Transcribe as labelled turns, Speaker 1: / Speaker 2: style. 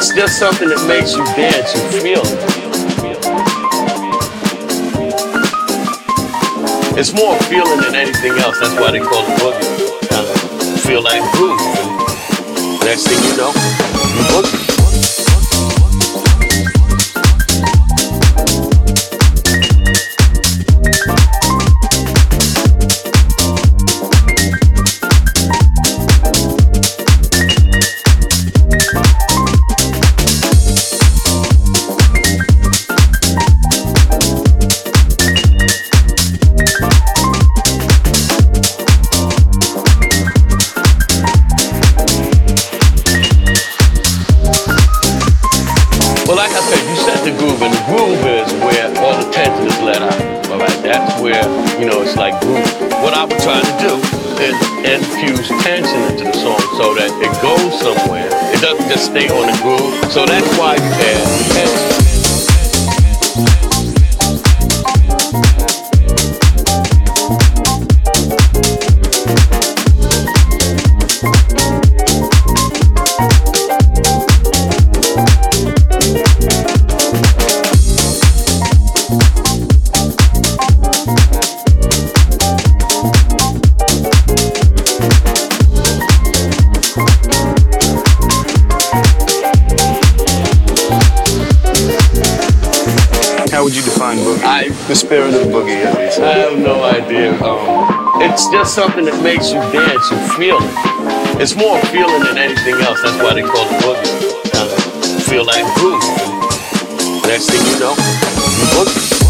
Speaker 1: It's just something that makes you dance, you feel it. It's more feeling than anything else. That's why they call it boogie. Kind of feel like groove. And next thing you know, you boogie. Well, like I said, you set the groove, and the groove is where all the tension is let out. All right, that's where, it's like groove. What I was trying to do is infuse tension into the song so that it goes somewhere. It doesn't just stay on the groove. So that's why you add tension.
Speaker 2: How would you define boogie? The spirit of boogie, at least.
Speaker 1: I have no idea. It's just something that makes you dance, you feel it. It's more feeling than anything else. That's why they call it boogie. Kind of feel like groove. Next thing you know, you boogie.